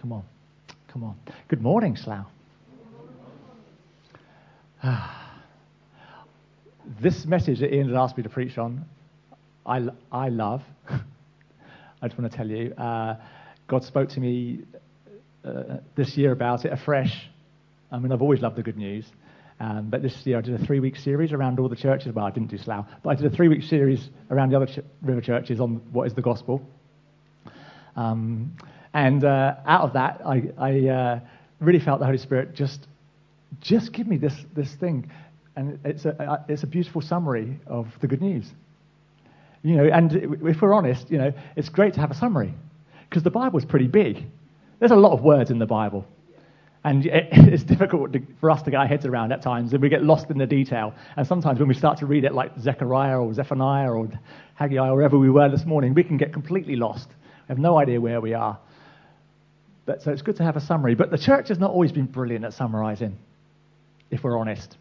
Come on. Come on. Good morning, Slough. This message that Ian had asked me to preach on, I love. I just want to tell you, God spoke to me this year about it afresh. I mean, I've always loved the good news. But this year I did a 3-week series around all the churches. Well, I didn't do Slough, but I did a 3-week series around the other river churches on what is the gospel. And out of that, I really felt the Holy Spirit just give me this thing. And it's a beautiful summary of the good news. You know, and if we're honest, you know, it's great to have a summary because the Bible's pretty big. There's a lot of words in the Bible. And it's difficult for us to get our heads around at times, and we get lost in the detail. And sometimes when we start to read it, like Zechariah or Zephaniah or Haggai or wherever we were this morning, we can get completely lost. We have no idea where we are. But so it's good to have a summary. But the church has not always been brilliant at summarizing, if we're honest.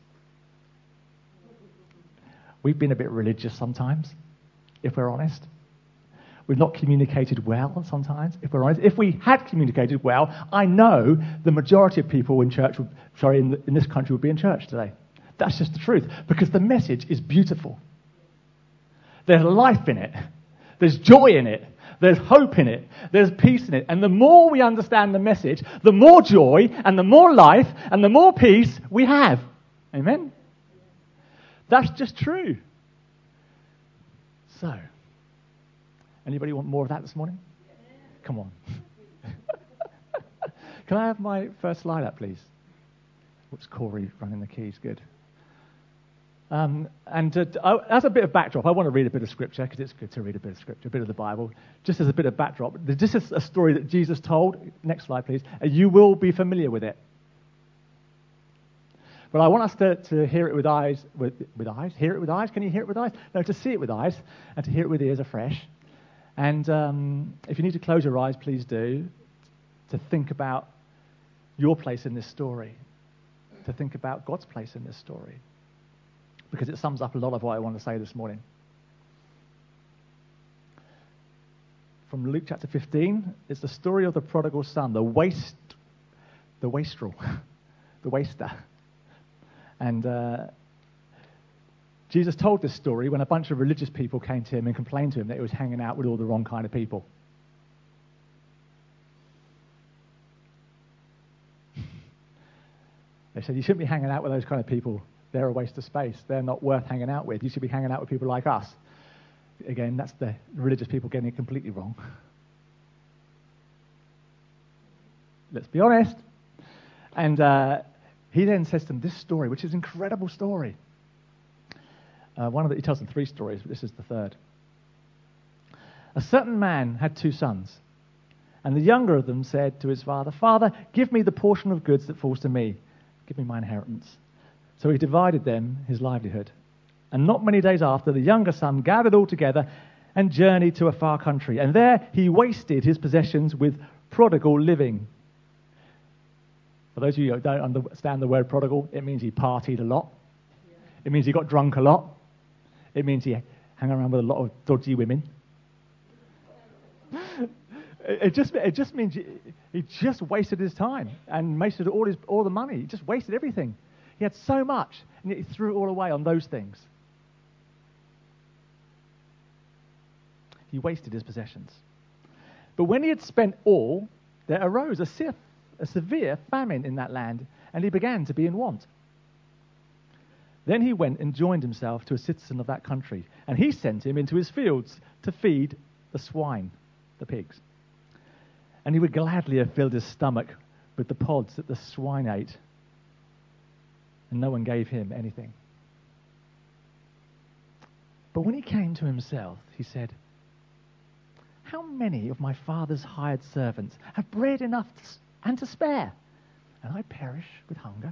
We've been a bit religious sometimes, if we're honest. We've not communicated well sometimes, if we're honest. If we had communicated well, I know the majority of people in church, in this country would be in church today. That's just the truth, because the message is beautiful. There's life in it. There's joy in it. There's hope in it. There's peace in it. And the more we understand the message, the more joy and the more life and the more peace we have. Amen? That's just true. So, anybody want more of that this morning? Come on. Can I have my first slide up, please? Whoops, Corey running the keys. Good. As a bit of backdrop, I want to read a bit of scripture because it's good to read a bit of scripture, a bit of the Bible. Just as a bit of backdrop, this is a story that Jesus told. Next slide, please. You will be familiar with it. But I want us to hear it with eyes. With eyes? Hear it with eyes? Can you hear it with eyes? No, to see it with eyes and to hear it with ears afresh. And if you need to close your eyes, please do. To think about your place in this story. To think about God's place in this story. Because it sums up a lot of what I want to say this morning. From Luke chapter 15, it's the story of the prodigal son, the wastrel, the waster. And Jesus told this story when a bunch of religious people came to him and complained to him that he was hanging out with all the wrong kind of people. They said, you shouldn't be hanging out with those kind of people. They're a waste of space. They're not worth hanging out with. You should be hanging out with people like us. Again, that's the religious people getting it completely wrong. Let's be honest. And he then says to them this story, which is an incredible story. He tells them 3 stories, but this is the third. A certain man had 2 sons, and the younger of them said to his father, Father, give me the portion of goods that falls to me. Give me my inheritance. So he divided them his livelihood. And not many days after, the younger son gathered all together and journeyed to a far country. And there he wasted his possessions with prodigal living. For those of you who don't understand the word prodigal, it means he partied a lot. It means he got drunk a lot. It means he hung around with a lot of dodgy women. It just means he just wasted his time and wasted all the money. He just wasted everything. He had so much, and yet he threw it all away on those things. He wasted his possessions. But when he had spent all, there arose a severe famine in that land, and he began to be in want. Then he went and joined himself to a citizen of that country, and he sent him into his fields to feed the swine, the pigs. And he would gladly have filled his stomach with the pods that the swine ate, and no one gave him anything. But when he came to himself, he said, how many of my father's hired servants have bread enough and to spare, and I perish with hunger?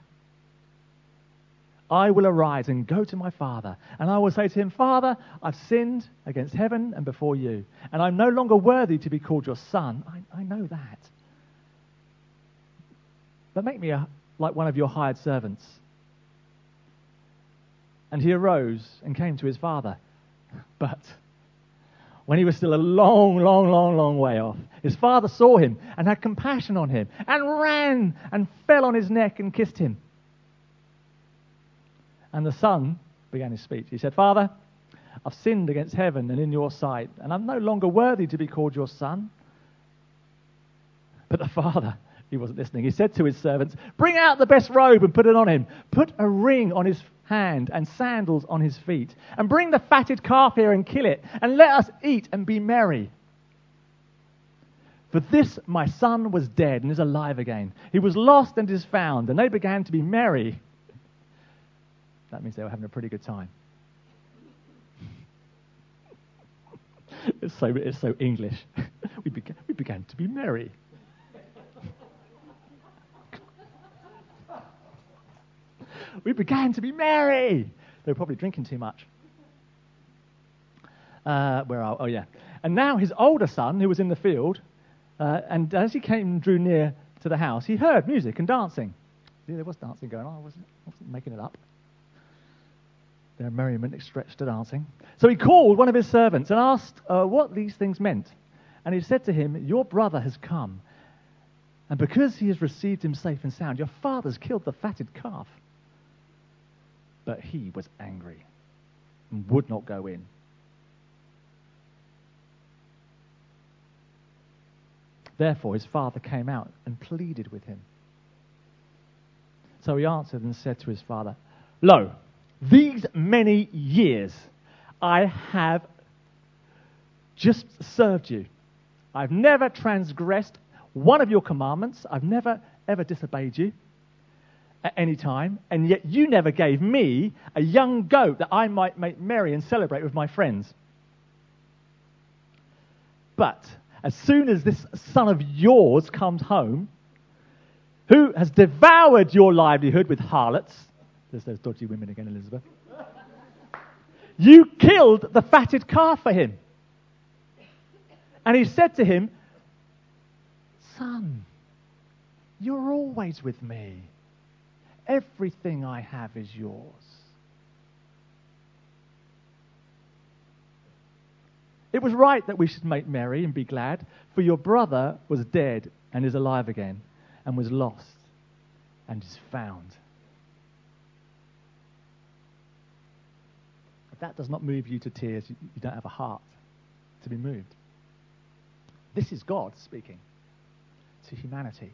I will arise and go to my father, and I will say to him, Father, I've sinned against heaven and before you, and I'm no longer worthy to be called your son. I know that. But make me like one of your hired servants. And he arose and came to his father. But when he was still a long, long, long, long way off, his father saw him and had compassion on him and ran and fell on his neck and kissed him. And the son began his speech. He said, "Father, I've sinned against heaven and in your sight, and I'm no longer worthy to be called your son." But the father, he wasn't listening. He said to his servants, "Bring out the best robe and put it on him. Put a ring on his hand and sandals on his feet. And bring the fatted calf here and kill it. And let us eat and be merry. For this my son was dead and is alive again. He was lost and is found." And they began to be merry. That means they were having a pretty good time. It's so English. We began to be merry. We began to be merry. They were probably drinking too much. Oh yeah. And now his older son, who was in the field, and as he drew near to the house, he heard music and dancing. See, there was dancing going on. I wasn't making it up. Their merriment stretched to dancing. So he called one of his servants and asked what these things meant. And he said to him, "Your brother has come, and because he has received him safe and sound, your father's killed the fatted calf." But he was angry and would not go in. Therefore his father came out and pleaded with him. So he answered and said to his father, "Lo, these many years I have just served you. I've never transgressed one of your commandments. I've never, ever disobeyed you at any time, and yet you never gave me a young goat that I might make merry and celebrate with my friends. But as soon as this son of yours comes home, who has devoured your livelihood with harlots," there's those dodgy women again, Elizabeth, "you killed the fatted calf for him." And he said to him, "Son, you're always with me. Everything I have is yours." It was right that we should make merry and be glad, for your brother was dead and is alive again, and was lost and is found. If that does not move you to tears, you don't have a heart to be moved. This is God speaking to humanity.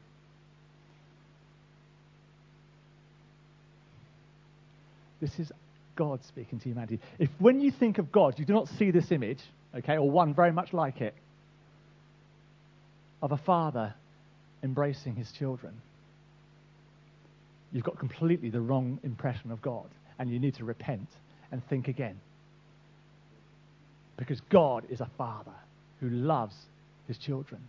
This is God speaking to humanity. If when you think of God, you do not see this image, okay, or one very much like it, of a father embracing his children, you've got completely the wrong impression of God, and you need to repent and think again. Because God is a father who loves his children.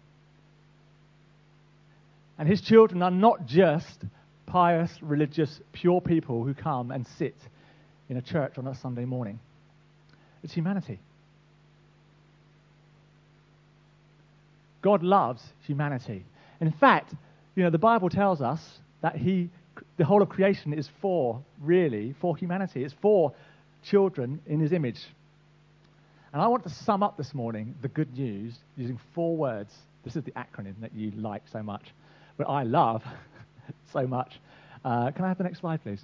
And his children are not just pious, religious, pure people who come and sit in a church on a Sunday morning. It's humanity. God loves humanity. In fact, the Bible tells us that the whole of creation is for humanity. It's for children in his image. And I want to sum up this morning the good news using 4 words. This is the acronym that you like so much, but I love so much. Can I have the next slide, please?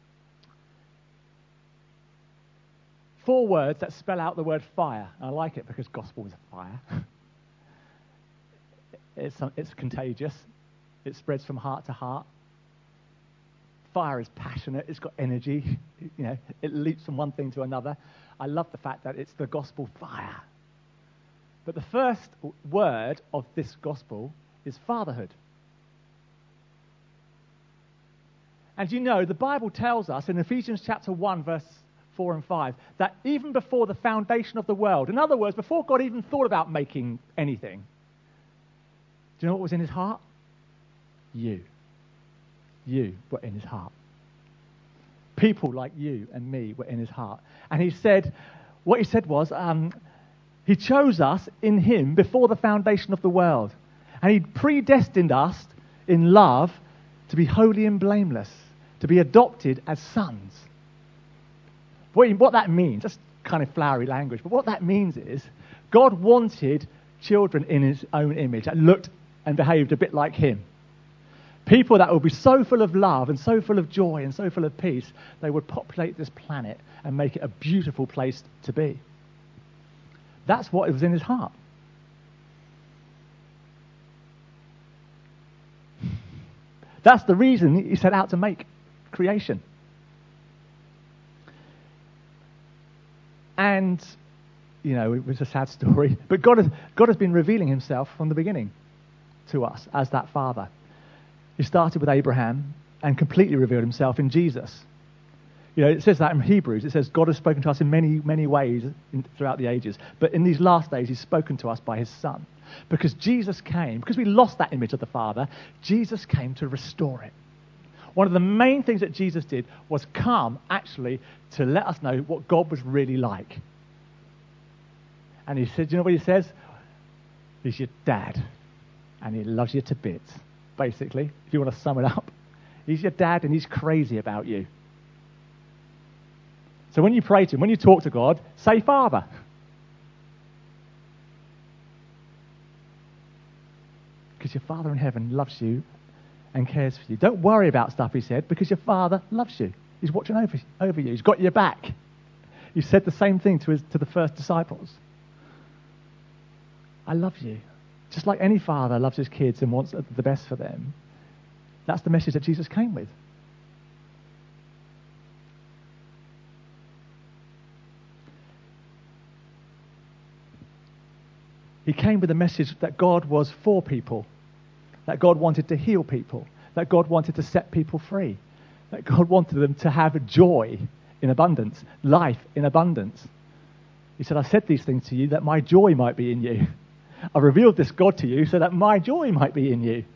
4 words that spell out the word fire. And I like it because gospel is a fire. It's contagious. It spreads from heart to heart. Fire is passionate. It's got energy. It leaps from one thing to another. I love the fact that it's the gospel fire. But the first word of this gospel is fatherhood. And the Bible tells us in Ephesians chapter 1, verse 4 and 5, that even before the foundation of the world, in other words, before God even thought about making anything, do you know what was in his heart? You. You were in his heart. People like you and me were in his heart. And what he said was, he chose us in him before the foundation of the world. And he predestined us in love to be holy and blameless, to be adopted as sons. What that means, that's kind of flowery language, but what that means is God wanted children in his own image that looked and behaved a bit like him. People that would be so full of love and so full of joy and so full of peace, they would populate this planet and make it a beautiful place to be. That's what was in his heart. That's the reason he set out to make creation. And, it was a sad story, but God has been revealing himself from the beginning to us as that Father. He started with Abraham and completely revealed himself in Jesus. It says that in Hebrews. It says God has spoken to us in many, many ways throughout the ages. But in these last days, he's spoken to us by his Son. Because Jesus came, because we lost that image of the Father, Jesus came to restore it. One of the main things that Jesus did was come, actually, to let us know what God was really like. And he said, do you know what he says? He's your dad. And he loves you to bits, basically, if you want to sum it up. He's your dad and he's crazy about you. So when you pray to him, when you talk to God, say Father. Because your Father in heaven loves you and cares for you. Don't worry about stuff, he said, because your Father loves you. He's watching over you. He's got your back. He said the same thing to the first disciples. I love you. Just like any father loves his kids and wants the best for them. That's the message that Jesus came with. He came with a message that God was for people, that God wanted to heal people, that God wanted to set people free, that God wanted them to have joy in abundance, life in abundance. He said, I said these things to you that my joy might be in you. I revealed this God to you so that my joy might be in you.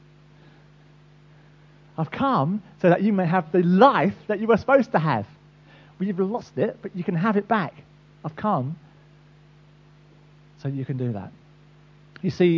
I've come so that you may have the life that you were supposed to have. Well, you've lost it, but you can have it back. I've come so you can do that. You see,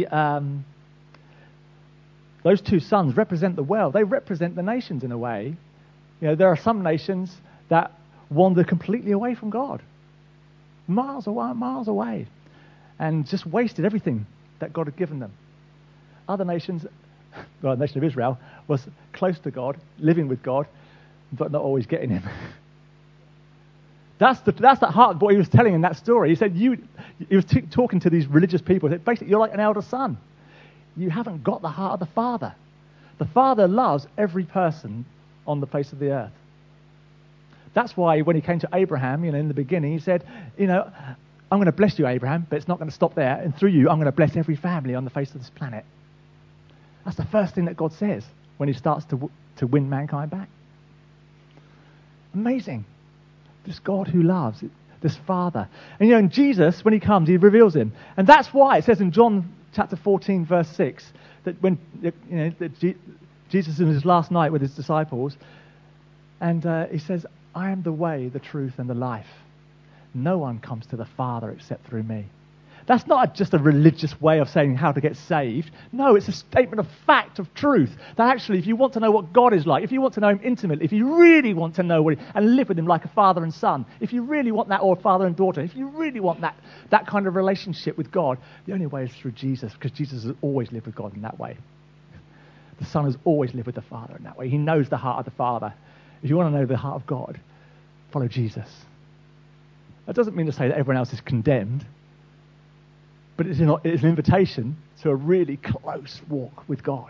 those two sons represent the world. They represent the nations in a way. There are some nations that wander completely away from God. Miles away. And just wasted everything that God had given them. Other nations, the nation of Israel, was close to God, living with God, but not always getting him. That's the heart of what he was telling in that story. He said, he was talking to these religious people. He said, basically, you're like an elder son. You haven't got the heart of the Father. The Father loves every person on the face of the earth. That's why when he came to Abraham, in the beginning, he said, I'm going to bless you, Abraham, but it's not going to stop there. And through you, I'm going to bless every family on the face of this planet. That's the first thing that God says when he starts to win mankind back. Amazing. This God who loves, this Father. And in Jesus, when he comes, he reveals him. And that's why it says in John chapter 14, verse 6, that when Jesus in his last night with his disciples, and he says, I am the way, the truth, and the life. No one comes to the Father except through me. That's not just a religious way of saying how to get saved. No, it's a statement of fact, of truth. That actually, if you want to know what God is like, if you want to know him intimately, if you really want to know and live with him like a father and son, if you really want that, or a father and daughter, if you really want that kind of relationship with God, the only way is through Jesus, because Jesus has always lived with God in that way. The Son has always lived with the Father in that way. He knows the heart of the Father. If you want to know the heart of God, follow Jesus. That doesn't mean to say that everyone else is condemned, but it's an invitation to a really close walk with God.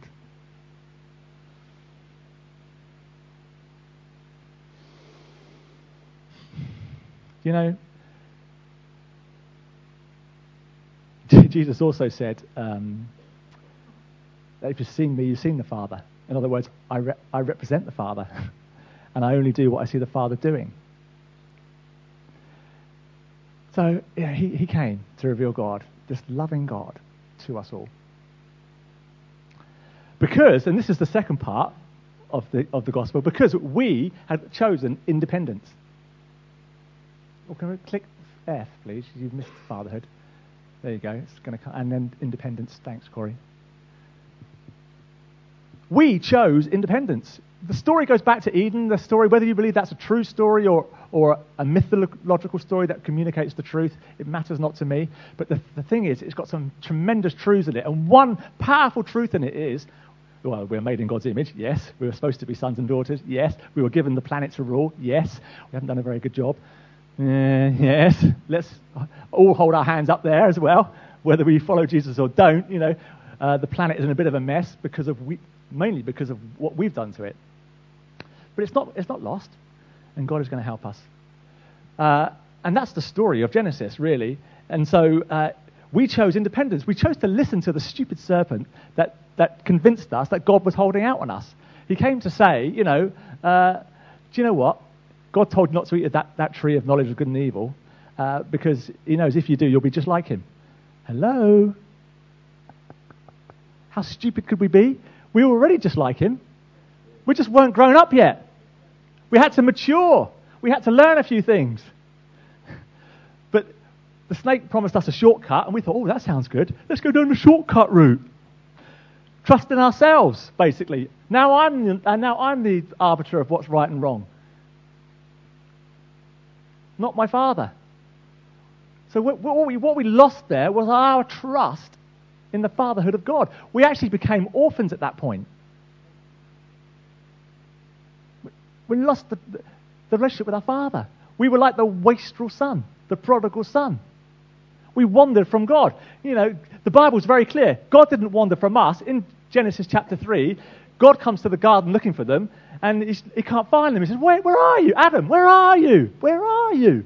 Jesus also said that if you've seen me, you've seen the Father. In other words, I represent the Father, and I only do what I see the Father doing. So he came to reveal God, this loving God, to us all. Because, and this is the second part of the gospel, because we had chosen independence. Oh, can we click F, please? You've missed fatherhood. There you go. It's going to come, and then independence. Thanks, Corey. We chose independence. The story goes back to Eden. The story, whether you believe that's a true story or or a mythological story that communicates the truth. It matters not to me. But the thing is, it's got some tremendous truths in it. And one powerful truth in it is, well, we're made in God's image, yes. We were supposed to be sons and daughters, yes. We were given the planet to rule, yes. We haven't done a very good job. Yes. Let's all hold our hands up there as well, whether we follow Jesus or don't. The planet is in a bit of a mess mainly because of what we've done to it. But it's not lost, and God is going to help us. And that's the story of Genesis, really. And so we chose independence. We chose to listen to the stupid serpent that convinced us that God was holding out on us. He came to say, do you know what? God told you not to eat of that tree of knowledge of good and evil because he knows if you do, you'll be just like him. Hello? How stupid could we be? We were already just like him. We just weren't grown up yet. We had to mature. We had to learn a few things. But the snake promised us a shortcut, and we thought, oh, that sounds good. Let's go down the shortcut route. Trust in ourselves, basically. Now I'm the arbiter of what's right and wrong. Not my father. So what we lost there was our trust in the fatherhood of God. We actually became orphans at that point. We lost the relationship with our father. We were like the wastrel son, the prodigal son. We wandered from God. The Bible's very clear. God didn't wander from us. In Genesis chapter 3, God comes to the garden looking for them, and he can't find them. He says, where are you? Adam, where are you? Where are you?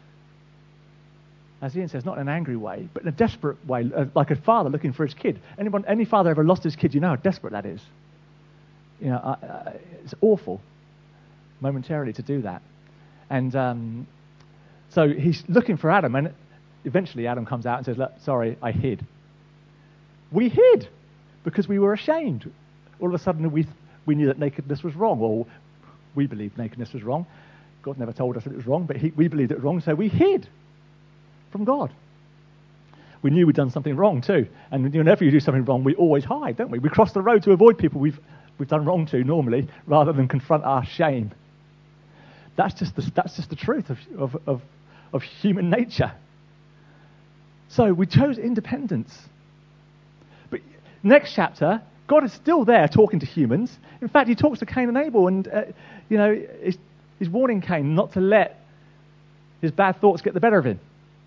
As Ian says, not in an angry way, but in a desperate way, like a father looking for his kid. Any father ever lost his kid, you know how desperate that is. It's awful, momentarily, to do that. And so he's looking for Adam, and eventually Adam comes out and says, look, sorry, I hid. We hid because we were ashamed. All of a sudden we knew that nakedness was wrong, or we believed nakedness was wrong. God never told us that it was wrong, but we believed it was wrong, so we hid from God. We knew we'd done something wrong too, and whenever you do something wrong, we always hide, don't we? We cross the road to avoid people we've done wrong to normally, rather than confront our shame. That's just the truth of human nature. So we chose independence. But next chapter, God is still there talking to humans. In fact, he talks to Cain and Abel, and he's warning Cain not to let his bad thoughts get the better of him.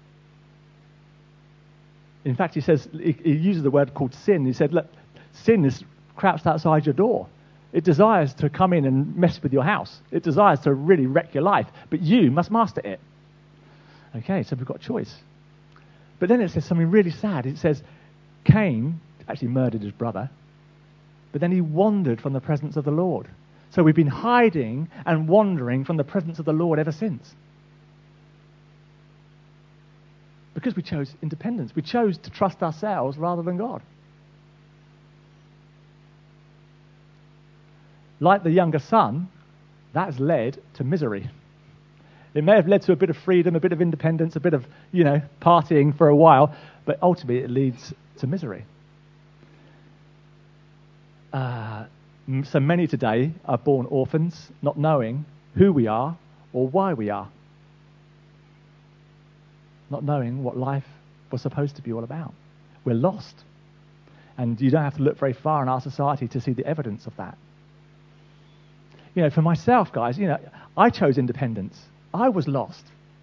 In fact, he uses the word called sin. He said, look, sin is crouched outside your door. It desires to come in and mess with your house. It desires to really wreck your life, but you must master it. Okay, so we've got a choice. But then it says something really sad. It says Cain actually murdered his brother, but then he wandered from the presence of the Lord. So we've been hiding and wandering from the presence of the Lord ever since. Because we chose independence. We chose to trust ourselves rather than God. Like the younger son, that has led to misery. It may have led to a bit of freedom, a bit of independence, a bit of, partying for a while, but ultimately it leads to misery. So many today are born orphans, not knowing who we are or why we are. Not knowing what life was supposed to be all about. We're lost. And you don't have to look very far in our society to see the evidence of that. For myself, guys, I chose independence. I was lost.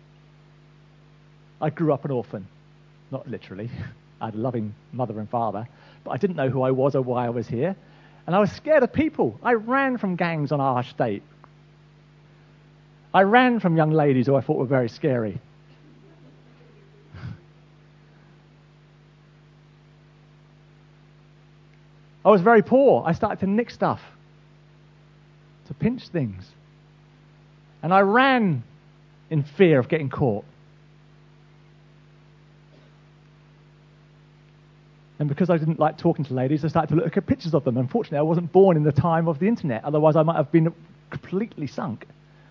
I grew up an orphan. Not literally. I had a loving mother and father. But I didn't know who I was or why I was here. And I was scared of people. I ran from gangs on our estate. I ran from young ladies who I thought were very scary. I was very poor. I started to nick stuff, to pinch things. And I ran in fear of getting caught. And because I didn't like talking to ladies, I started to look at pictures of them. Unfortunately, I wasn't born in the time of the internet. Otherwise, I might have been completely sunk.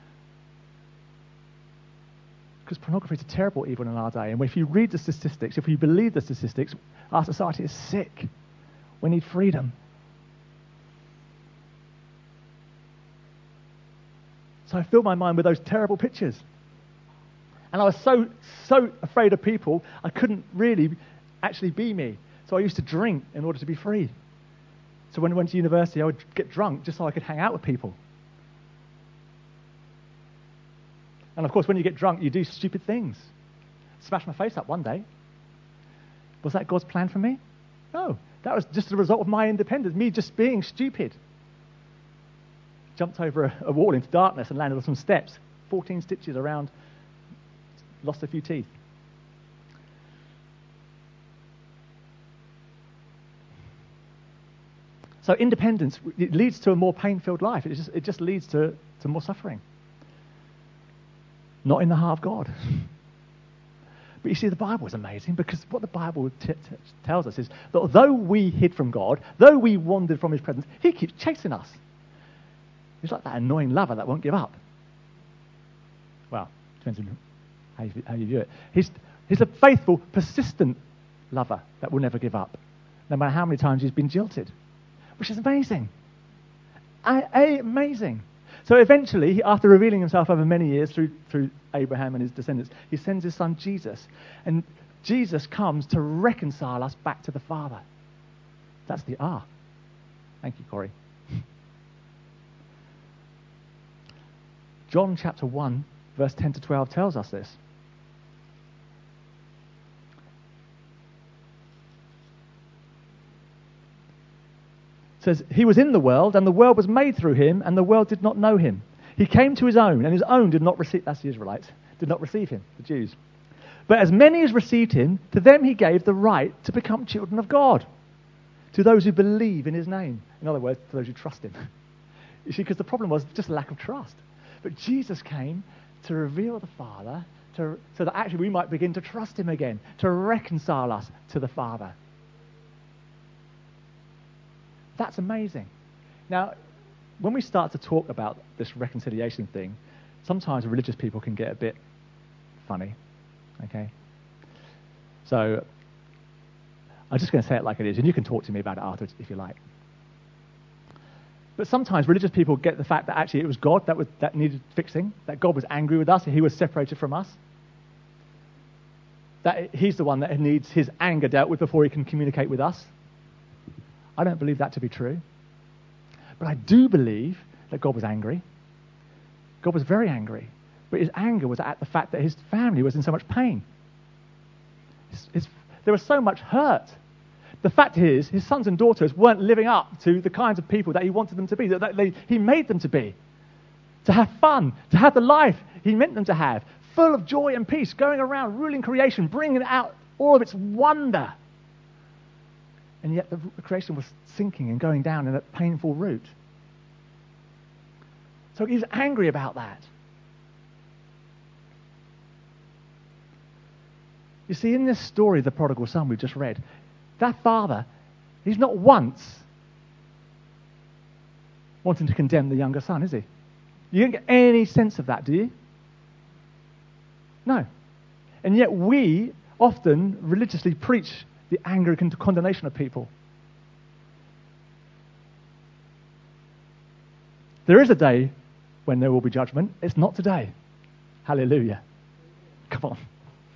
Because pornography is a terrible evil in our day. And if you read the statistics, if you believe the statistics, our society is sick. We need freedom. So I filled my mind with those terrible pictures. And I was so afraid of people, I couldn't really actually be me. So I used to drink in order to be free. So when I went to university, I would get drunk just so I could hang out with people. And of course, when you get drunk, you do stupid things. Smash my face up one day. Was that God's plan for me? No. That was just the result of my independence, me just being stupid. Jumped over a wall into darkness and landed on some steps. 14 stitches around, lost a few teeth. So independence, it leads to a more pain-filled life. It just leads to more suffering. Not in the heart of God. But you see, the Bible is amazing, because what the Bible tells us is that although we hid from God, though we wandered from his presence, he keeps chasing us. He's like that annoying lover that won't give up. Well, depends on how you view it. He's a faithful, persistent lover that will never give up, no matter how many times he's been jilted, which is amazing. Amazing. So eventually, after revealing himself over many years through Abraham and his descendants, he sends his son Jesus. And Jesus comes to reconcile us back to the Father. That's the R. Thank you, Corey. John chapter 1, verse 10 to 12 tells us this. It says, he was in the world, and the world was made through him, and the world did not know him. He came to his own, and his own did not receive, that's the Israelites, did not receive him, the Jews. But as many as received him, to them he gave the right to become children of God, to those who believe in his name. In other words, to those who trust him. You see, because the problem was just a lack of trust. But Jesus came to reveal the Father, so that actually we might begin to trust him again, to reconcile us to the Father. That's amazing. Now, when we start to talk about this reconciliation thing, sometimes religious people can get a bit funny, okay? So, I'm just going to say it like it is, and you can talk to me about it afterwards if you like. But sometimes religious people get the fact that actually it was God that needed fixing, that God was angry with us, he was separated from us, that he's the one that needs his anger dealt with before he can communicate with us. I don't believe that to be true. But I do believe that God was angry. God was very angry. But his anger was at the fact that his family was in so much pain. There was so much hurt. The fact is, his sons and daughters weren't living up to the kinds of people that he wanted them to be, that he made them to be. To have fun, to have the life he meant them to have, full of joy and peace, going around, ruling creation, bringing out all of its wonder. And yet the creation was sinking and going down in a painful route. So he's angry about that. You see, in this story, the prodigal son we've just read, that father, he's not once wanting to condemn the younger son, is he? You don't get any sense of that, do you? No. And yet we often religiously preach the anger and condemnation of people. There is a day when there will be judgment. It's not today. Hallelujah. Come on.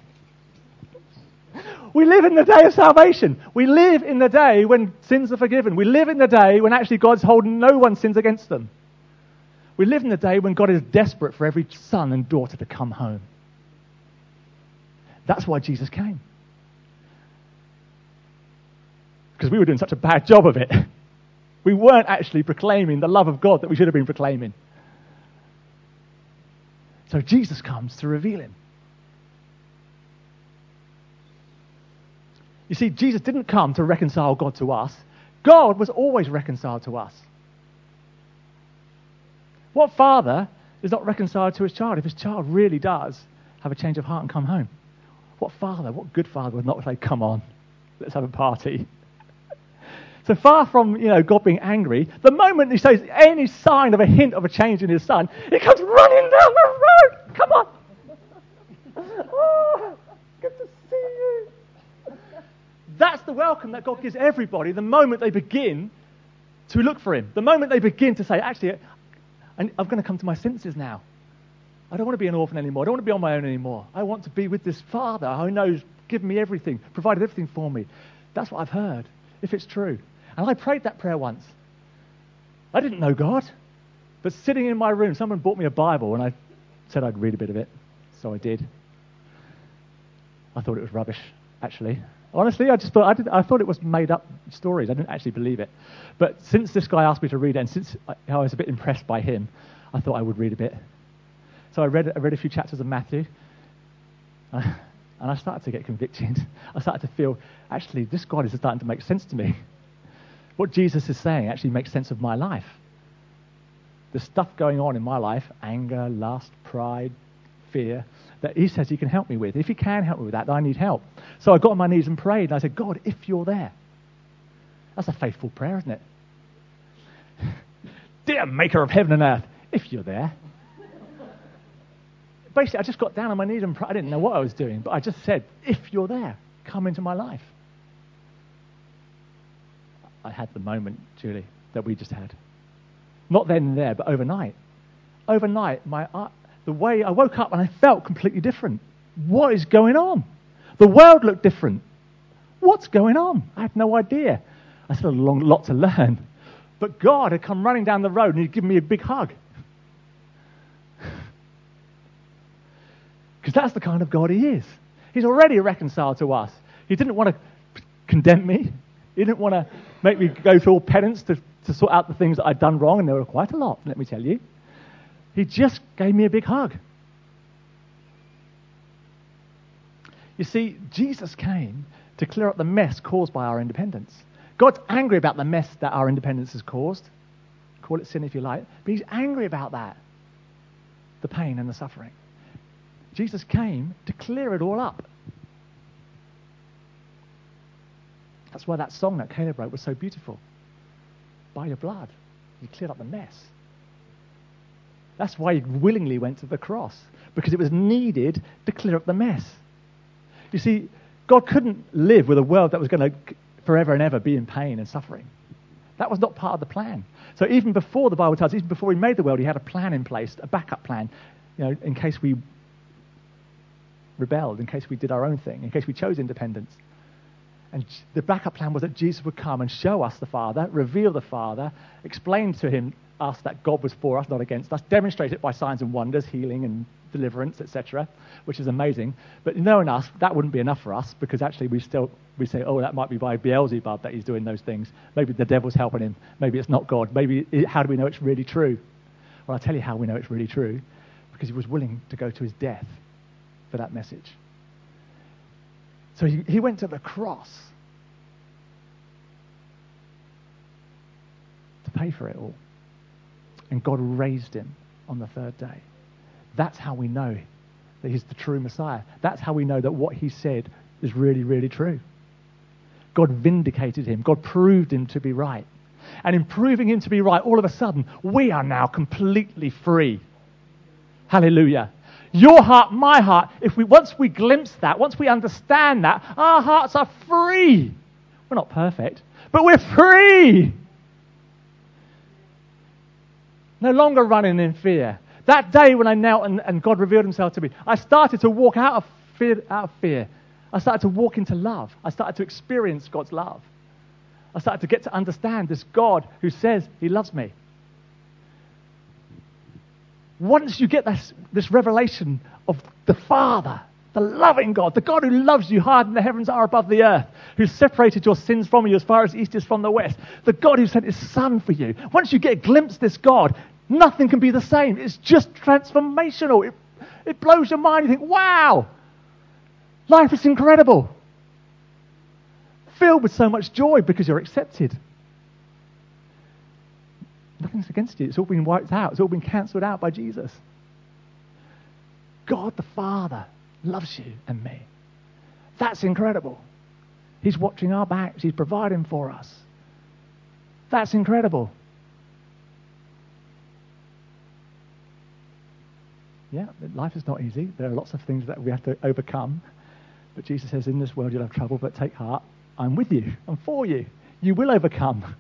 We live in the day of salvation. We live in the day when sins are forgiven. We live in the day when actually God's holding no one's sins against them. We live in the day when God is desperate for every son and daughter to come home. That's why Jesus came. Because we were doing such a bad job of it. We weren't actually proclaiming the love of God that we should have been proclaiming. So Jesus comes to reveal him. You see, Jesus didn't come to reconcile God to us. God was always reconciled to us. What father is not reconciled to his child if his child really does have a change of heart and come home? What father, what good father would not say, come on, let's have a party? So far from, God being angry, the moment he shows any sign of a hint of a change in his son, he comes running down the road. Come on. Oh, good to see you. That's the welcome that God gives everybody the moment they begin to look for him. The moment they begin to say, actually, I'm going to come to my senses now. I don't want to be an orphan anymore. I don't want to be on my own anymore. I want to be with this Father who knows, given me everything, provided everything for me. That's what I've heard, if it's true. And I prayed that prayer once. I didn't know God, but sitting in my room, someone bought me a Bible, and I said I'd read a bit of it, so I did. I thought it was rubbish, actually. Honestly, I thought it was made up stories. I didn't actually believe it. But since this guy asked me to read it, and since I was a bit impressed by him, I thought I would read a bit. So I read a few chapters of Matthew, and I started to get convicted. I started to feel, actually, this God is starting to make sense to me. What Jesus is saying actually makes sense of my life. The stuff going on in my life, anger, lust, pride, fear, that he says he can help me with. If he can help me with that, then I need help. So I got on my knees and prayed, and I said, God, if you're there. That's a faithful prayer, isn't it? Dear maker of heaven and earth, if you're there. Basically, I just got down on my knees and prayed. I didn't know what I was doing, but I just said, if you're there, come into my life. I had the moment, Julie, that we just had. Not then and there, but overnight. Overnight, the way I woke up and I felt completely different. What is going on? The world looked different. What's going on? I had no idea. I still had a lot to learn. But God had come running down the road and he'd given me a big hug. Because that's the kind of God he is. He's already reconciled to us. He didn't want to condemn me. He didn't want to make me go through all penance to sort out the things that I'd done wrong, and there were quite a lot, let me tell you. He just gave me a big hug. You see, Jesus came to clear up the mess caused by our independence. God's angry about the mess that our independence has caused. Call it sin if you like. But he's angry about that. The pain and the suffering. Jesus came to clear it all up. That's why that song that Caleb wrote was so beautiful. By your blood, you cleared up the mess. That's why he willingly went to the cross, because it was needed to clear up the mess. You see, God couldn't live with a world that was going to forever and ever be in pain and suffering. That was not part of the plan. So even before the Bible tells us, even before he made the world, he had a plan in place, a backup plan, in case we rebelled, in case we did our own thing, in case we chose independence. And the backup plan was that Jesus would come and show us the Father, reveal the Father, explain to us that God was for us, not against us, demonstrate it by signs and wonders, healing and deliverance, etc., which is amazing. But knowing us, that wouldn't be enough for us, because actually we say, oh, that might be by Beelzebub that he's doing those things. Maybe the devil's helping him. Maybe it's not God. How do we know it's really true? Well, I'll tell you how we know it's really true, because he was willing to go to his death for that message. So he went to the cross to pay for it all. And God raised him on the third day. That's how we know that he's the true Messiah. That's how we know that what he said is really, really true. God vindicated him. God proved him to be right. And in proving him to be right, all of a sudden, we are now completely free. Hallelujah. Your heart, my heart, once we glimpse that, once we understand that, our hearts are free. We're not perfect, but we're free. No longer running in fear. That day when I knelt and God revealed himself to me, I started to walk out of fear. I started to walk into love. I started to experience God's love. I started to get to understand this God who says he loves me. Once you get this revelation of the Father, the loving God, the God who loves you higher than the heavens are above the earth, who separated your sins from you as far as the east is from the west, the God who sent his Son for you. Once you get a glimpse of this God, nothing can be the same. It's just transformational. It blows your mind. You think, wow, life is incredible. Filled with so much joy because you're accepted. Nothing's against you. It's all been wiped out. It's all been cancelled out by Jesus. God the Father loves you and me. That's incredible. He's watching our backs. He's providing for us. That's incredible. Yeah, life is not easy. There are lots of things that we have to overcome. But Jesus says, in this world you'll have trouble, but take heart. I'm with you. I'm for you. You will overcome.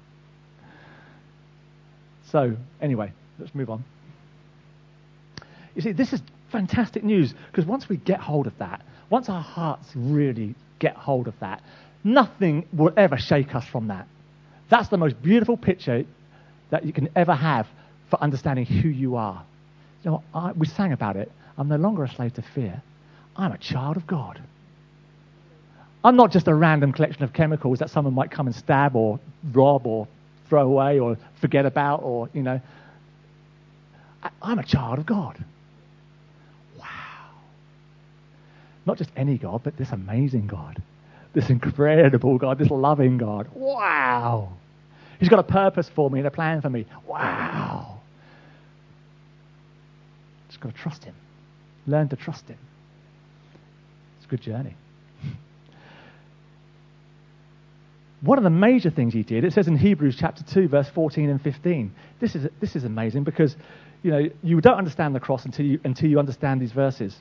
So, anyway, let's move on. You see, this is Fantastic news, because once we get hold of that, once our hearts really get hold of that, nothing will ever shake us from that. That's the most beautiful picture that you can ever have for understanding who you are. You know, we sang about it. I'm no longer a slave to fear. I'm a child of God. I'm not just a random collection of chemicals that someone might come and stab or rob or throw away or forget about or, you know. I'm a child of God. Wow. Not just any God, but this amazing God. This incredible God, this loving God. Wow. He's got a purpose for me and a plan for me. Wow. Just got to trust him. Learn to trust him. It's a good journey. One of the major things he did, it says in Hebrews chapter 2, verse 14 and 15. This is amazing because, you know, you don't understand the cross until you understand these verses.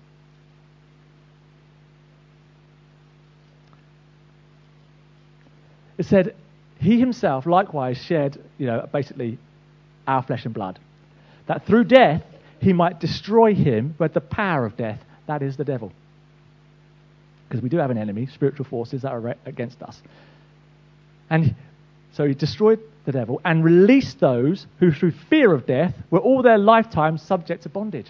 It said, he himself likewise shared, you know, basically our flesh and blood, that through death he might destroy him who had the power of death, that is the devil. Because we do have an enemy, spiritual forces that are against us. And so he destroyed the devil and released those who through fear of death were all their lifetime subject to bondage.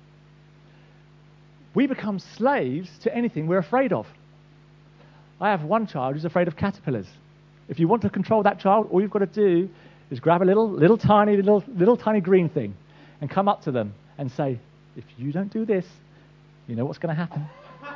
We become slaves to anything we're afraid of. I have one child who's afraid of caterpillars. If you want to control that child, all you've got to do is grab a little tiny green thing and come up to them and say, if you don't do this, you know what's going to happen.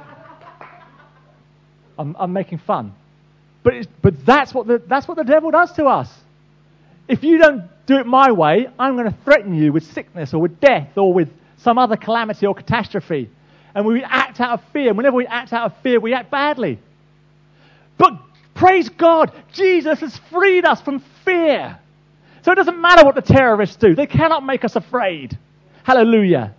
I'm making fun. But that's what the devil does to us. If you don't do it my way, I'm going to threaten you with sickness or with death or with some other calamity or catastrophe. And we act out of fear. And whenever we act out of fear, we act badly. But praise God, Jesus has freed us from fear. So it doesn't matter what the terrorists do. They cannot make us afraid. Hallelujah.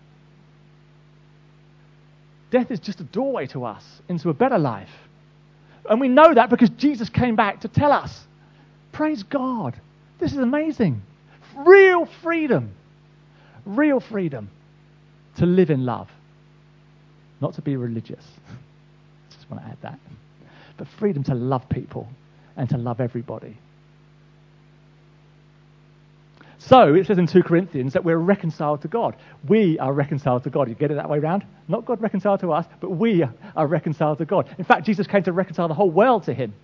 Death is just a doorway to us into a better life. And we know that because Jesus came back to tell us. Praise God. This is amazing. Real freedom. Real freedom to live in love. Not to be religious. Just want to add that. But freedom to love people and to love everybody. So it says in 2 Corinthians that we're reconciled to God. We are reconciled to God. You get it that way round? Not God reconciled to us, but we are reconciled to God. In fact, Jesus came to reconcile the whole world to him.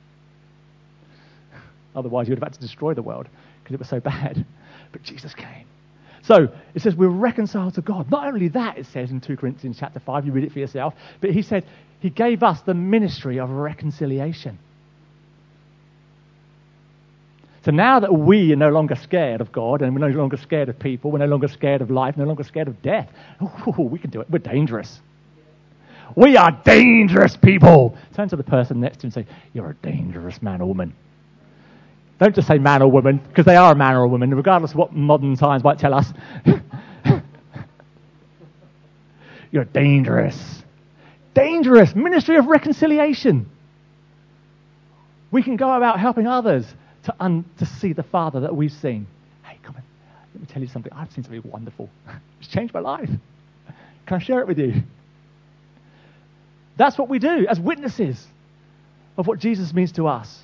Otherwise, you would have had to destroy the world because it was so bad. But Jesus came. So it says we're reconciled to God. Not only that, it says in 2 Corinthians chapter 5, you read it for yourself, but he said he gave us the ministry of reconciliation. So now that we are no longer scared of God and we're no longer scared of people, we're no longer scared of life, no longer scared of death, we can do it. We're dangerous. We are dangerous people. Turn to the person next to you and say, you're a dangerous man or woman. Don't just say man or woman, because they are a man or a woman, regardless of what modern science might tell us. You're dangerous. Dangerous. Ministry of reconciliation. We can go about helping others to see the Father that we've seen. Hey, come on. Let me tell you something. I've seen something wonderful. It's changed my life. Can I share it with you? That's what we do as witnesses of what Jesus means to us.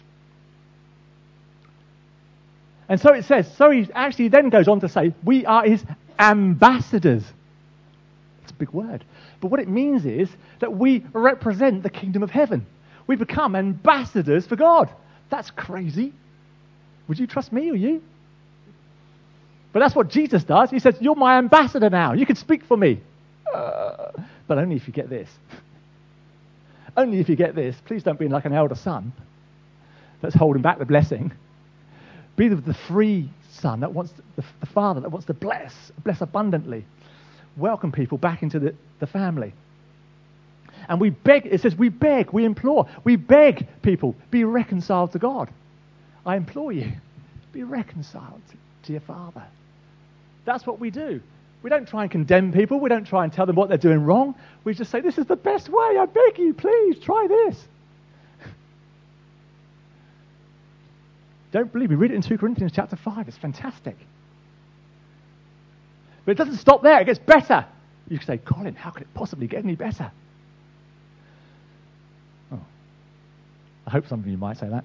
And so it says, so he actually then goes on to say, we are his ambassadors. It's a big word. But what it means is that we represent the kingdom of heaven. We become ambassadors for God. That's crazy. Would you trust me or you? But that's what Jesus does. He says, you're my ambassador now. You can speak for me. But only if you get this. Only if you get this. Please don't be like an elder son that's holding back the blessing. Be the free son that wants the father that wants to bless abundantly. Welcome people back into the family. And we beg, it says we beg, we implore, we beg people, be reconciled to God. I implore you, be reconciled to your Father. That's what we do. We don't try and condemn people. We don't try and tell them what they're doing wrong. We just say, this is the best way. I beg you, please, try this. Don't believe me. Read it in 2 Corinthians chapter 5. It's fantastic. But it doesn't stop there. It gets better. You could say, Colin, how could it possibly get any better? Oh, I hope some of you might say that.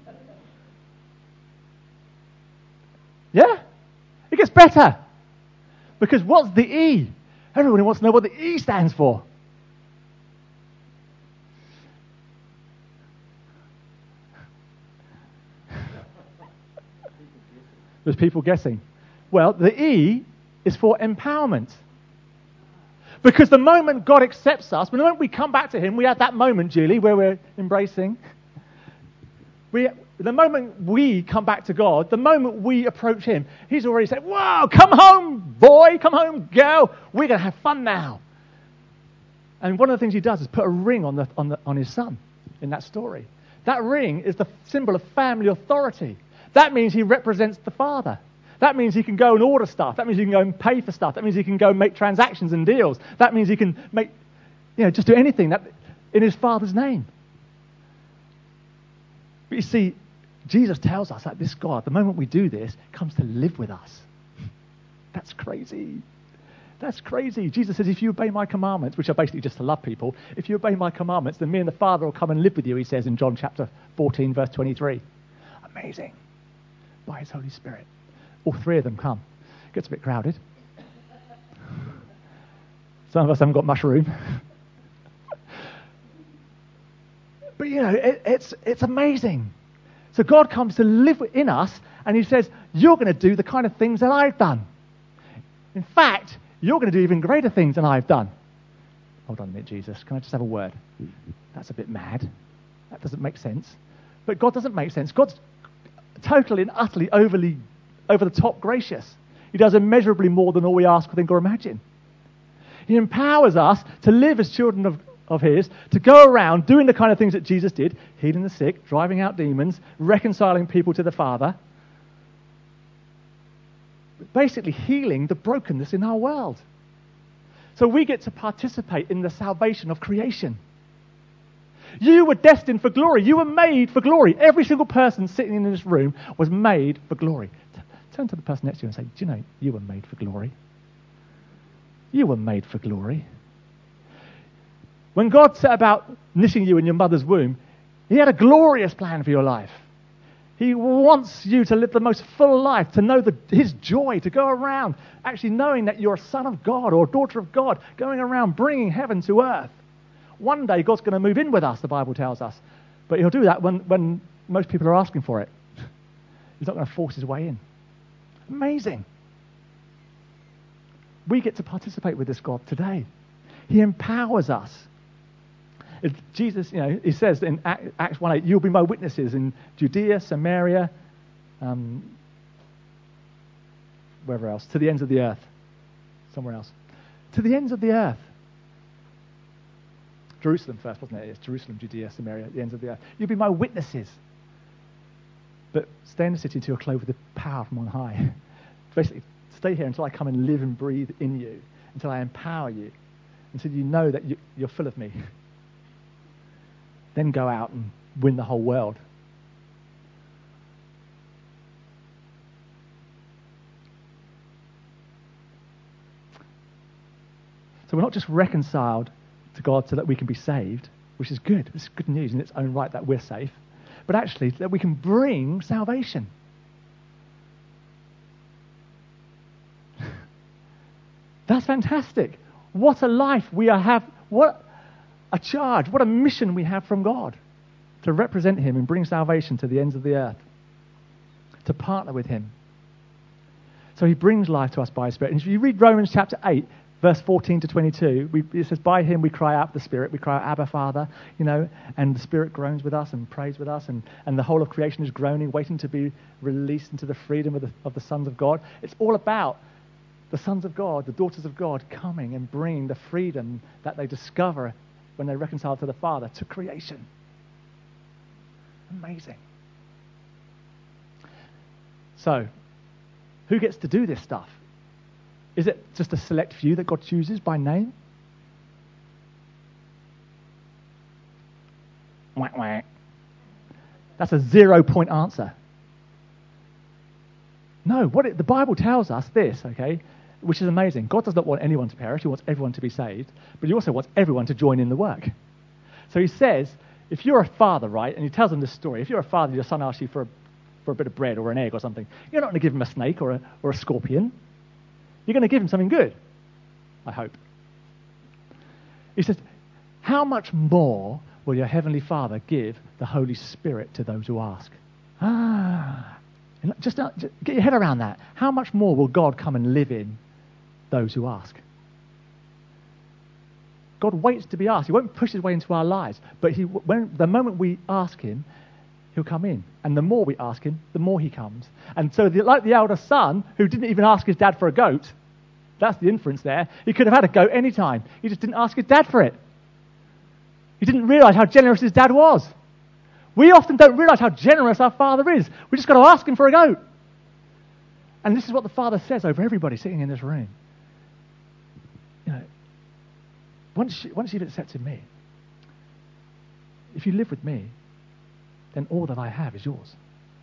Yeah, it gets better. Because what's the E? Everybody wants to know what the E stands for. There's people guessing. Well, the E is for empowerment. Because the moment God accepts us, the moment we come back to him, we have that moment, Julie, where we're embracing. The moment we come back to God, the moment we approach him, he's already said, "Whoa, come home, boy, come home, girl. We're going to have fun now." And one of the things he does is put a ring on his son in that story. That ring is the symbol of family authority. That means he represents the Father. That means he can go and order stuff. That means he can go and pay for stuff. That means he can go and make transactions and deals. That means he can make, just do anything that in his Father's name. But you see, Jesus tells us that this God, the moment we do this, comes to live with us. That's crazy. That's crazy. Jesus says, if you obey my commandments, which are basically just to love people, if you obey my commandments, then me and the Father will come and live with you, he says in John chapter 14, verse 23. Amazing. By his Holy Spirit. All three of them come. It gets a bit crowded. Some of us haven't got much room. But it's amazing. So God comes to live in us, and he says, you're going to do the kind of things that I've done. In fact, you're going to do even greater things than I've done. Hold on a minute, Jesus. Can I just have a word? That's a bit mad. That doesn't make sense. But God doesn't make sense. God's totally and utterly over the top gracious. He does immeasurably more than all we ask, think, or imagine. He empowers us to live as children of his, to go around doing the kind of things that Jesus did, healing the sick, driving out demons, reconciling people to the Father, basically healing the brokenness in our world. So we get to participate in the salvation of creation. You were destined for glory. You were made for glory. Every single person sitting in this room was made for glory. Turn to the person next to you and say, do you know you were made for glory? You were made for glory. When God set about knitting you in your mother's womb, he had a glorious plan for your life. He wants you to live the most full life, to know his joy, to go around actually knowing that you're a son of God or a daughter of God, going around bringing heaven to earth. One day God's going to move in with us, the Bible tells us. But he'll do that when most people are asking for it. He's not going to force his way in. Amazing. We get to participate with this God today. He empowers us. Jesus, he says in Acts 1:8, you'll be my witnesses in Judea, Samaria, wherever else, to the ends of the earth. Somewhere else. To the ends of the earth. Jerusalem first, wasn't it? It's Jerusalem, Judea, Samaria, the ends of the earth. You'll be my witnesses. But stay in the city until you're clothed with the power from on high. Basically, stay here until I come and live and breathe in you, until I empower you, until you know that you're full of me. Then go out and win the whole world. So we're not just reconciled to God so that we can be saved, which is good. It's good news in its own right that we're safe. But actually, that we can bring salvation. That's fantastic. What a life we have. What a charge. What a mission we have from God to represent him and bring salvation to the ends of the earth. To partner with him. So he brings life to us by his Spirit. And if you read Romans chapter 8, verse 14 to 22, it says, by him we cry out the Spirit, we cry out, Abba, Father, and the Spirit groans with us and prays with us, and the whole of creation is groaning, waiting to be released into the freedom of the sons of God. It's all about the sons of God, the daughters of God, coming and bringing the freedom that they discover when they reconcile to the Father, to creation. Amazing. So, who gets to do this stuff? Is it just a select few that God chooses by name? Whack, whack. That's a 0-point answer. No, the Bible tells us this, okay? which is amazing. God does not want anyone to perish. He wants everyone to be saved, but he also wants everyone to join in the work. So he says, if you're a father, right, and he tells them this story, if you're a father, your son asks you for a bit of bread or an egg or something, you're not going to give him a snake or a scorpion. You're going to give him something good, I hope. He says, how much more will your heavenly Father give the Holy Spirit to those who ask? Just get your head around that. How much more will God come and live in those who ask? God waits to be asked. He won't push his way into our lives, but the moment we ask him, he'll come in. And the more we ask him, the more he comes. And so like the elder son, who didn't even ask his dad for a goat, that's the inference there. He could have had a goat any time. He just didn't ask his dad for it. He didn't realize how generous his dad was. We often don't realize how generous our Father is. We just got to ask him for a goat. And this is what the Father says over everybody sitting in this room. You know, once you've accepted me, if you live with me, then all that I have is yours.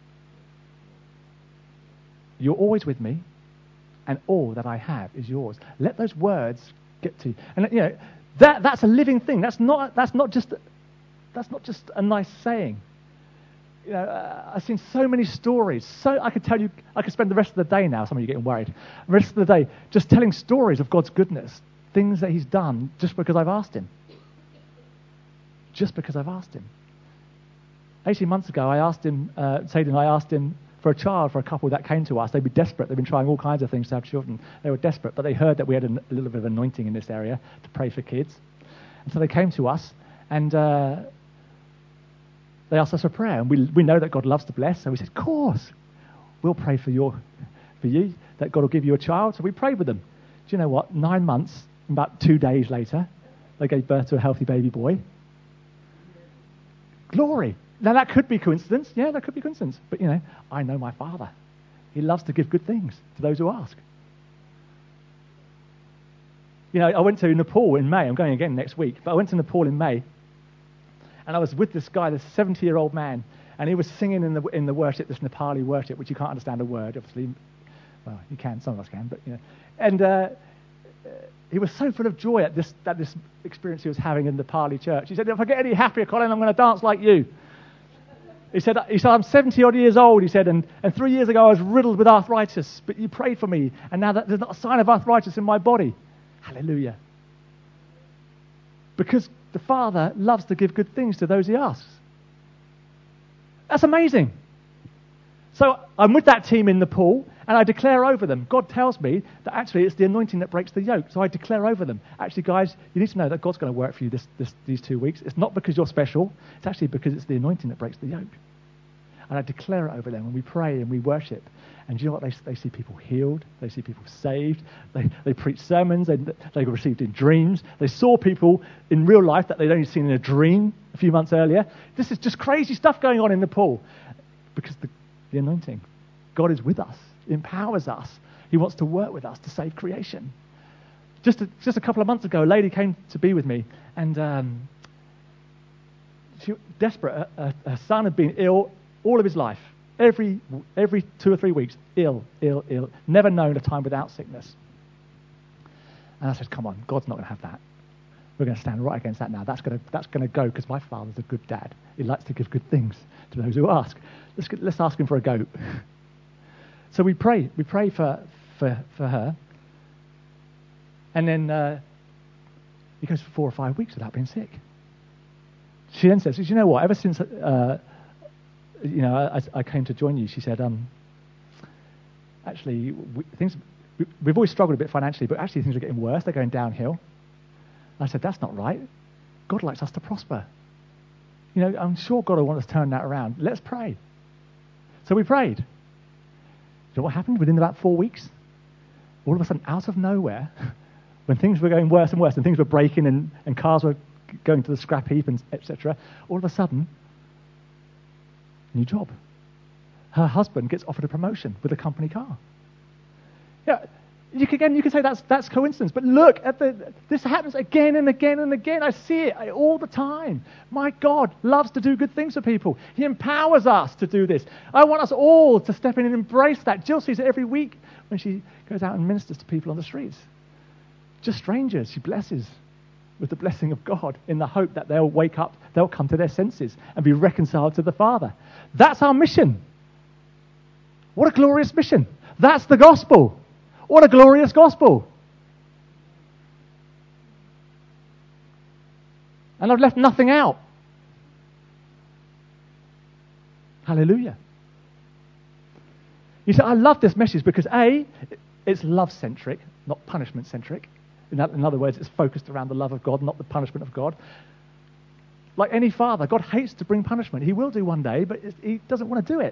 You're always with me, and all that I have is yours. Let those words get to you. And you know, that's a living thing. That's not just a nice saying. You know, I've seen so many stories. So I could spend the rest of the day now. Some of you are getting worried. The rest of the day just telling stories of God's goodness, things that he's done just because I've asked him. Just because I've asked him. 18 months ago, I asked him for a child for a couple that came to us. They'd be desperate. They've been trying all kinds of things to have children. They were desperate, but they heard that we had a little bit of anointing in this area to pray for kids. And so they came to us, and they asked us for prayer. And we know that God loves to bless, so we said, of course, we'll pray for you, that God will give you a child. So we prayed with them. Do you know what? 9 months, about 2 days later, they gave birth to a healthy baby boy. Glory. Now, that could be coincidence. Yeah, that could be coincidence. But, you know, I know my Father. He loves to give good things to those who ask. You know, I went to Nepal in May. I'm going again next week. But I went to Nepal in May. And I was with this guy, this 70-year-old man. And he was singing in the worship, this Nepali worship, which you can't understand a word, obviously. Well, you can. Some of us can. But, you know. And he was so full of joy at this experience he was having in the Nepali church. He said, if I get any happier, Colin, I'm going to dance like you. He said, I'm 70-odd years old, he said, and 3 years ago I was riddled with arthritis, but you prayed for me, and now there's not a sign of arthritis in my body. Hallelujah. Because the Father loves to give good things to those he asks. That's amazing. So I'm with that team in Nepal, and I declare over them. God tells me that actually it's the anointing that breaks the yoke. So I declare over them. Actually, guys, you need to know that God's going to work for you these 2 weeks. It's not because you're special. It's actually because it's the anointing that breaks the yoke. And I declare it over them, and we pray and we worship. And do you know what? They see people healed. They see people saved. They preach sermons. They were received in dreams. They saw people in real life that they'd only seen in a dream a few months earlier. This is just crazy stuff going on in Nepal. Because the anointing. God is with us. He empowers us. He wants to work with us to save creation. Just a couple of months ago, a lady came to be with me, and she was desperate. Her son had been ill all of his life. Every 2 or 3 weeks, ill. Never known a time without sickness. And I said, come on, God's not going to have that. We're going to stand right against that now. That's going to go because my Father's a good dad. He likes to give good things to those who ask. Let's ask him for a goat. So we pray. We pray for her. And then he goes for 4 or 5 weeks without being sick. She then says, you know what, ever since I came to join you, she said, actually, we've always struggled a bit financially, but actually things are getting worse. They're going downhill. I said, that's not right. God likes us to prosper. You know, I'm sure God will want us to turn that around. Let's pray. So we prayed. You know what happened? Within about 4 weeks, all of a sudden, out of nowhere, when things were going worse and worse, and things were breaking, and cars were going to the scrap heap, and etc., all of a sudden, new job. Her husband gets offered a promotion with a company car. Yeah, You can say that's coincidence, but look at this happens again and again and again. I see it all the time. My God loves to do good things for people. He empowers us to do this. I want us all to step in and embrace that. Jill sees it every week when she goes out and ministers to people on the streets. Just strangers, she blesses with the blessing of God in the hope that they'll wake up, they'll come to their senses and be reconciled to the Father. That's our mission. What a glorious mission. That's the gospel. What a glorious gospel. And I've left nothing out. Hallelujah. You see, I love this message because A, it's love-centric, not punishment-centric. In other words, it's focused around the love of God, not the punishment of God. Like any father, God hates to bring punishment. He will do one day, but he doesn't want to do it.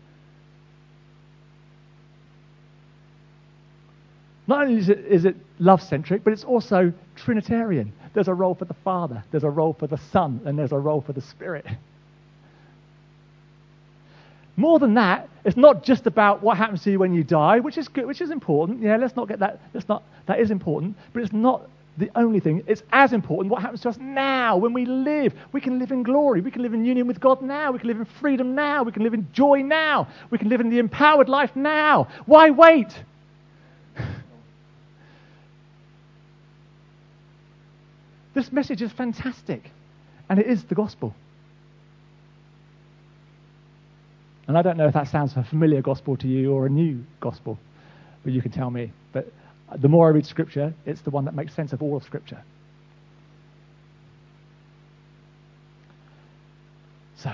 Not only is it love-centric, but it's also Trinitarian. There's a role for the Father, there's a role for the Son, and there's a role for the Spirit. More than that, it's not just about what happens to you when you die, which is good, which is important. Yeah, let's not get that. That is important, but it's not the only thing. It's as important what happens to us now when we live. We can live in glory. We can live in union with God now. We can live in freedom now. We can live in joy now. We can live in the empowered life now. Why wait? This message is fantastic, and it is the gospel. And I don't know if that sounds a familiar gospel to you or a new gospel, but you can tell me. But the more I read Scripture, it's the one that makes sense of all of Scripture. So,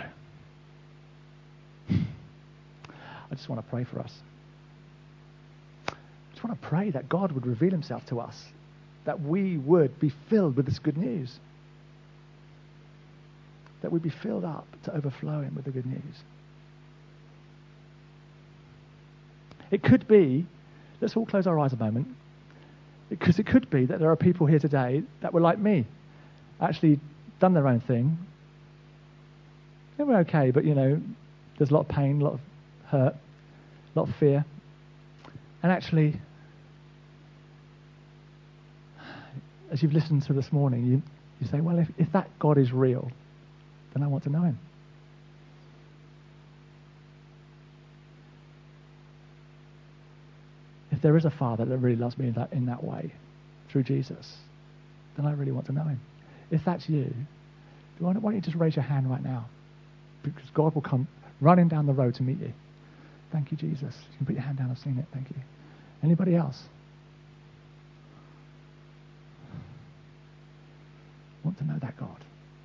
I just want to pray for us. I just want to pray that God would reveal himself to us, that we would be filled with this good news, that we'd be filled up to overflowing with the good news. It could be, let's all close our eyes a moment, because it could be that there are people here today that were like me, actually done their own thing. They were okay, but there's a lot of pain, a lot of hurt, a lot of fear. And actually, as you've listened to this morning, you say, well, if that God is real, then I want to know him. If there is a Father that really loves me in that way, through Jesus, then I really want to know him. If that's you, why don't you just raise your hand right now? Because God will come running down the road to meet you. Thank you, Jesus. You can put your hand down. I've seen it. Thank you. Anybody else? Want to know that God?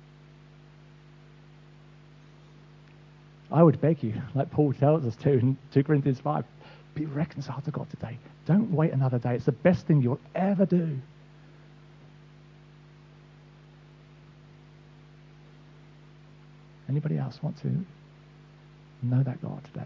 I would beg you, like Paul tells us to in 2 Corinthians 5, be reconciled to God today. Don't wait another day. It's the best thing you'll ever do. Anybody else want to know that God today?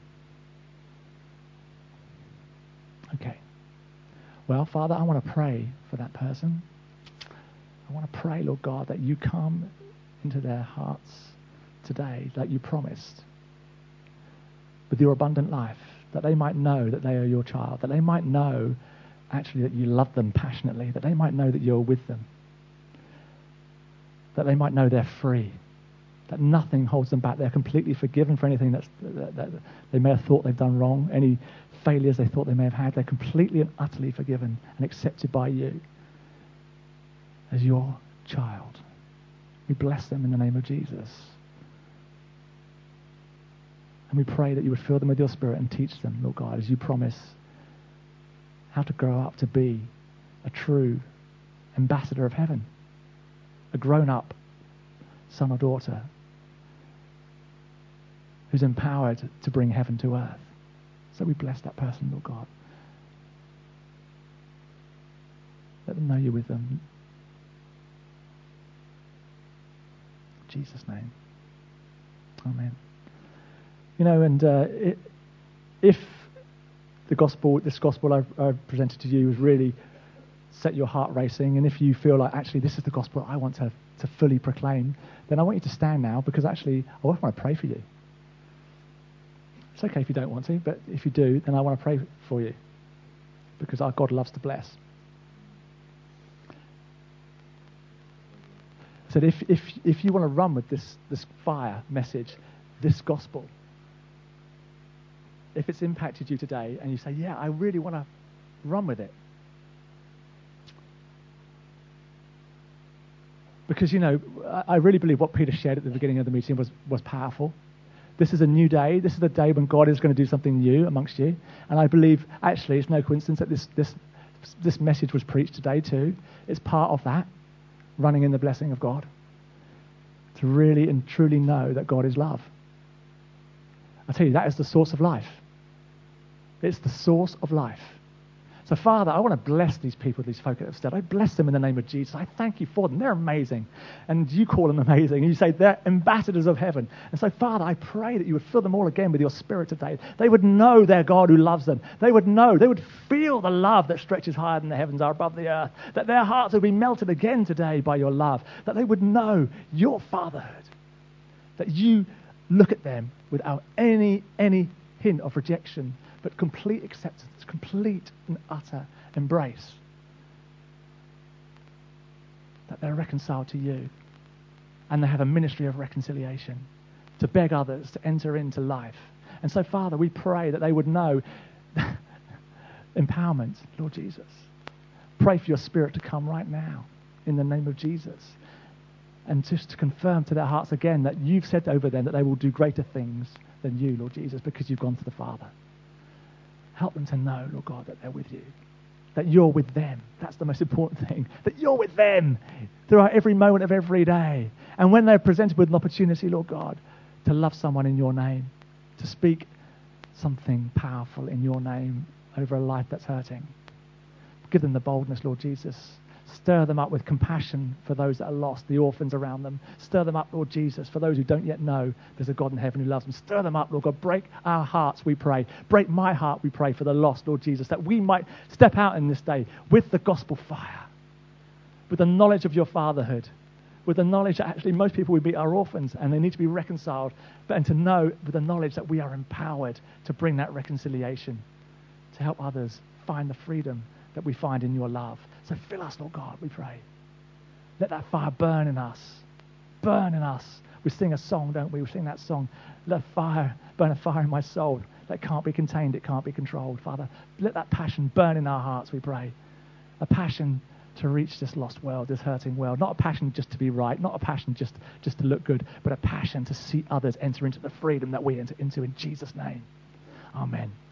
Okay. Well, Father, I want to pray for that person. I want to pray, Lord God, that you come into their hearts today, like you promised, with your abundant life, that they might know that they are your child, that they might know actually that you love them passionately, that they might know that you're with them, that they might know they're free, that nothing holds them back. They're completely forgiven for anything that they may have thought they've done wrong, any failures they thought they may have had. They're completely and utterly forgiven and accepted by you as your child. We bless them in the name of Jesus. And we pray that you would fill them with your Spirit and teach them, Lord God, as you promise, how to grow up to be a true ambassador of heaven, a grown-up son or daughter who's empowered to bring heaven to earth. So we bless that person, Lord God. Let them know you're with them. In Jesus' name. Amen. If this gospel I've presented to you has really set your heart racing, and if you feel like, actually, this is the gospel I want to fully proclaim, then I want you to stand now, because actually, I want to pray for you. It's okay if you don't want to, but if you do, then I want to pray for you. because our God loves to bless. I said, if you want to run with this fire message, this gospel, if it's impacted you today and you say, yeah, I really want to run with it. Because, I really believe what Peter shared at the beginning of the meeting was powerful. This is a new day. This is the day when God is going to do something new amongst you. And I believe, actually, it's no coincidence that this message was preached today too. It's part of that, running in the blessing of God. To really and truly know that God is love. I tell you, that is the source of life. It's the source of life. So, Father, I want to bless these people, these folk at Stead. I bless them in the name of Jesus. I thank you for them. They're amazing. And you call them amazing. And you say they're ambassadors of heaven. And so, Father, I pray that you would fill them all again with your Spirit today. They would know their God who loves them. They would feel the love that stretches higher than the heavens are above the earth. That their hearts would be melted again today by your love. That they would know your fatherhood. That you look at them without any hint of rejection, but complete acceptance, complete and utter embrace. That they're reconciled to you. And they have a ministry of reconciliation to beg others to enter into life. And so, Father, we pray that they would know empowerment, Lord Jesus. Pray for your Spirit to come right now in the name of Jesus. And just to confirm to their hearts again that you've said over them that they will do greater things than you, Lord Jesus, because you've gone to the Father. Help them to know, Lord God, that they're with you, that you're with them. That's the most important thing, that you're with them throughout every moment of every day. And when they're presented with an opportunity, Lord God, to love someone in your name, to speak something powerful in your name over a life that's hurting, give them the boldness, Lord Jesus. Stir them up with compassion for those that are lost, the orphans around them. Stir them up, Lord Jesus, for those who don't yet know there's a God in heaven who loves them. Stir them up, Lord God. Break our hearts, we pray. Break my heart, we pray, for the lost, Lord Jesus, that we might step out in this day with the gospel fire, with the knowledge of your fatherhood, with the knowledge that actually most people would be our orphans and they need to be reconciled, and to know with the knowledge that we are empowered to bring that reconciliation, to help others find the freedom that we find in your love. So fill us, Lord God, we pray. Let that fire burn in us. Burn in us. We sing a song, don't we? We sing that song, let fire, burn a fire in my soul that can't be contained, it can't be controlled. Father, let that passion burn in our hearts, we pray. A passion to reach this lost world, this hurting world. Not a passion just to be right, not a passion just to look good, but a passion to see others enter into the freedom that we enter into in Jesus' name. Amen.